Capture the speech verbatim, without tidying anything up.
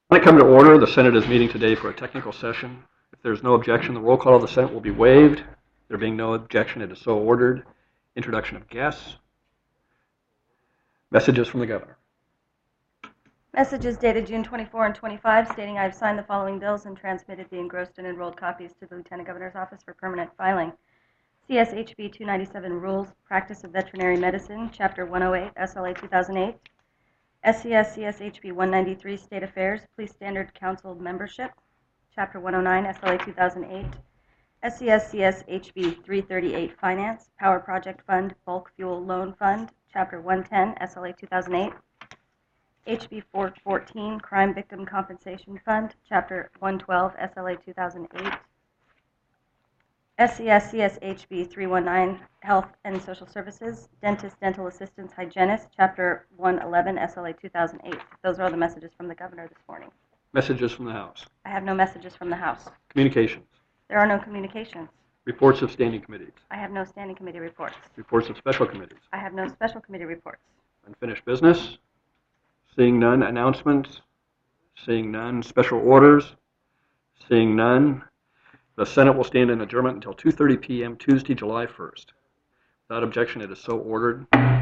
When I come to order, the Senate is meeting today for a technical session. If there's no objection, the roll call of the Senate will be waived. There being no objection, it is so ordered. Introduction of guests. Messages from the governor. Messages dated June twenty-fourth and twenty-five stating I have signed the following bills and transmitted the engrossed and enrolled copies to the Lieutenant Governor's Office for permanent filing. C S H B two ninety-seven Rules, Practice of Veterinary Medicine, Chapter one oh eight, S L A two thousand eight. S C S C S H B one ninety-three, State Affairs, Police Standard Council Membership, Chapter one oh nine, S L A two thousand eight. S C S C S H B three thirty-eight, Finance, Power Project Fund, Bulk Fuel Loan Fund, Chapter one ten, S L A two thousand eight. H B four fourteen, Crime Victim Compensation Fund, Chapter one twelve, S L A two thousand eight. S C S C S H B three nineteen, Health and Social Services, Dentist, Dental Assistants, Hygienist, Chapter one eleven, S L A two thousand eight. Those are all the messages from the governor this morning. Messages from the House. I have no messages from the House. Communications. There are no communications. Reports of standing committees. I have no standing committee reports. Reports of special committees. I have no special committee reports. Unfinished business. Seeing none. Announcements. Seeing none. Special orders. Seeing none. The Senate will stand in adjournment until two thirty p m Tuesday, July first. Without objection, it is so ordered.